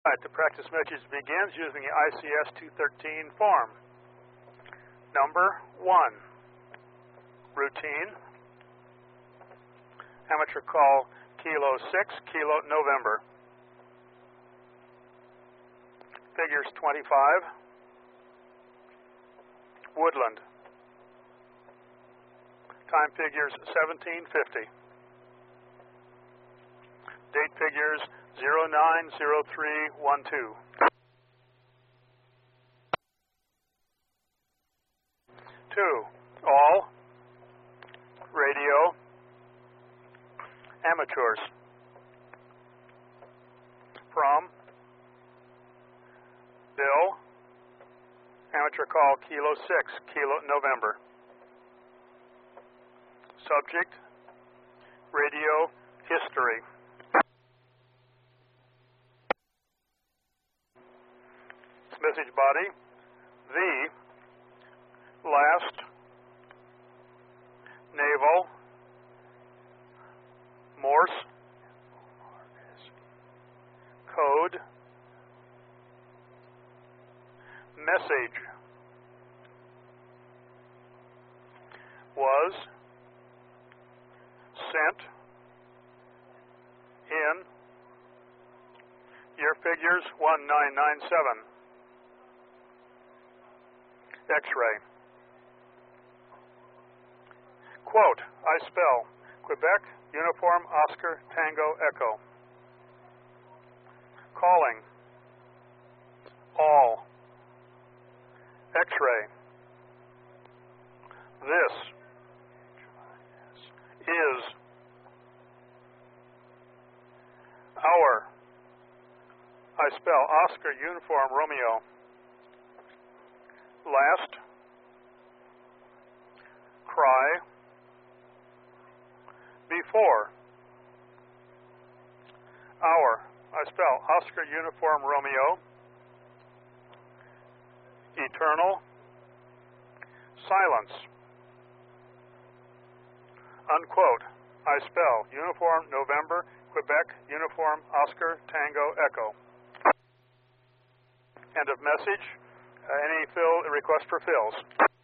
Right, the practice message begins using the ICS 213 form. Number 1, routine. Amateur call Kilo 6, Kilo November. Figures 25. Woodland. Time figures 1750. Date figures 090312. 2. All radio amateurs. From Bill, amateur call Kilo 6, Kilo November. Subject, radio history. Message body, the last naval Morse code message was sent in year figures 1997. X-ray. Quote, I spell Quebec, Uniform, Oscar, Tango, Echo. Calling. All. X-ray. This is our. I spell Oscar, Uniform, Romeo. Last, cry, before, hour, I spell Oscar Uniform Romeo, eternal, silence, unquote, I spell Uniform November, Quebec, Uniform Oscar Tango Echo. End of message. Any request for fills?